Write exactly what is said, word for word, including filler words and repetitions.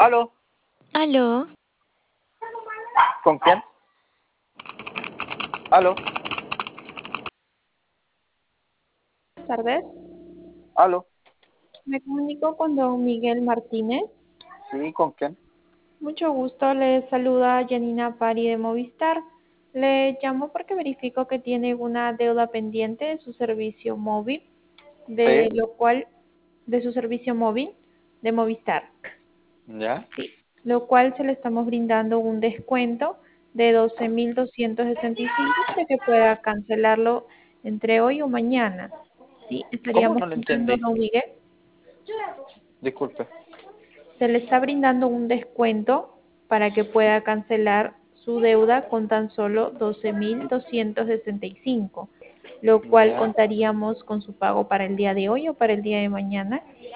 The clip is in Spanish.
¿Aló? ¿Aló? ¿Con quién? ¿Aló? Buenas tardes, ¿Aló? me comunico con don Miguel Martínez. Sí, ¿con quién? Mucho gusto, le saluda Janina Pari de Movistar. Le llamo porque verifico que tiene una deuda pendiente de su servicio móvil, de Sí. lo cual, de su servicio móvil de Movistar, ¿Ya? lo cual se le estamos brindando un descuento de doce mil doscientos sesenta y cinco para que pueda cancelarlo entre hoy o mañana. Sí, ¿Cómo? estaríamos No lo contando, entendí. don Miguel. Disculpe. Se le está brindando un descuento para que pueda cancelar su deuda con tan solo doce mil doscientos sesenta y cinco, lo cual ¿Ya? contaríamos con su pago para el día de hoy o para el día de mañana.